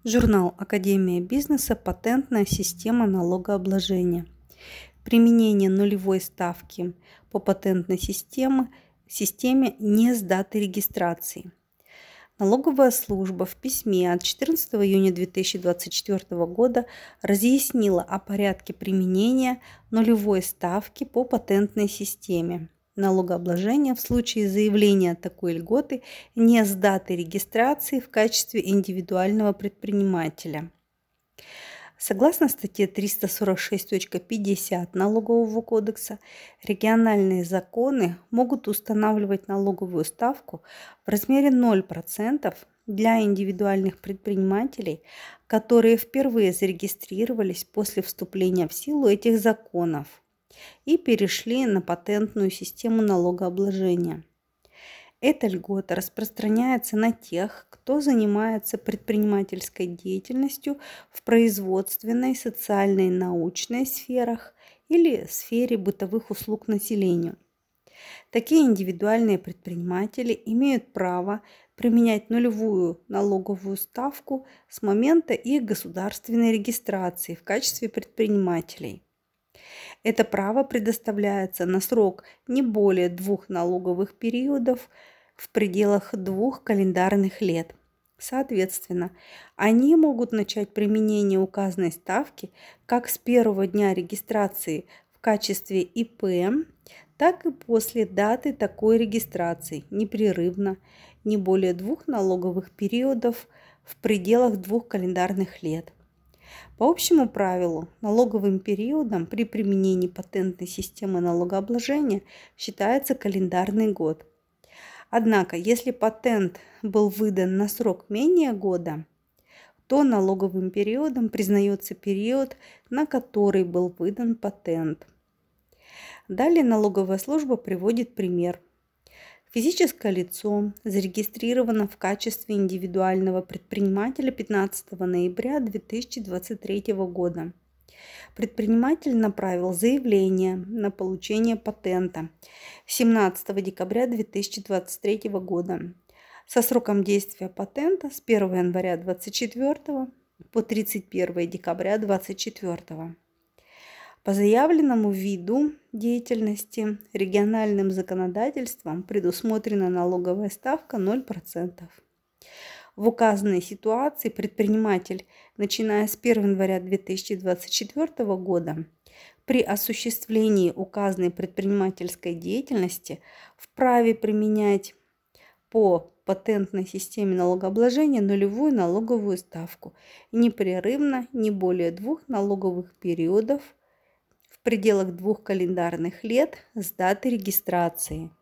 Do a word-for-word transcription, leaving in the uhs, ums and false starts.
Журнал «Академия бизнеса. Патентная система налогообложения». Применение нулевой ставки по патентной системе, системе не с даты регистрации. Налоговая служба в письме от четырнадцатого июня две тысячи двадцать четвёртого года разъяснила о порядке применения нулевой ставки по патентной системе налогообложения в случае заявления такой льготы не с даты регистрации в качестве индивидуального предпринимателя. Согласно статье триста сорок шесть точка пятьдесят Налогового кодекса, региональные законы могут устанавливать налоговую ставку в размере ноль процентов для индивидуальных предпринимателей, которые впервые зарегистрировались после вступления в силу этих законов и перешли на патентную систему налогообложения. Эта льгота распространяется на тех, кто занимается предпринимательской деятельностью в производственной, социальной, научной сферах или сфере бытовых услуг населению. Такие индивидуальные предприниматели имеют право применять нулевую налоговую ставку с момента их государственной регистрации в качестве предпринимателей. Это право предоставляется на срок не более двух налоговых периодов в пределах двух календарных лет. Соответственно, они могут начать применение указанной ставки как с первого дня регистрации в качестве И П, так и после даты такой регистрации непрерывно не более двух налоговых периодов в пределах двух календарных лет. По общему правилу, налоговым периодом при применении патентной системы налогообложения считается календарный год. Однако, если патент был выдан на срок менее года, то налоговым периодом признается период, на который был выдан патент. Далее налоговая служба приводит пример. Физическое лицо зарегистрировано в качестве индивидуального предпринимателя пятнадцатого ноября две тысячи двадцать третьего года. Предприниматель направил заявление на получение патента семнадцатого декабря две тысячи двадцать третьего года со сроком действия патента с первого января две тысячи двадцать четвёртого по тридцать первого декабря две тысячи двадцать четвёртого. По заявленному виду деятельности региональным законодательством предусмотрена налоговая ставка ноль процентов. В указанной ситуации предприниматель, начиная с первого января две тысячи двадцать четвёртого года, при осуществлении указанной предпринимательской деятельности вправе применять по патентной системе налогообложения нулевую налоговую ставку непрерывно не более двух налоговых периодов в пределах двух календарных лет с даты регистрации.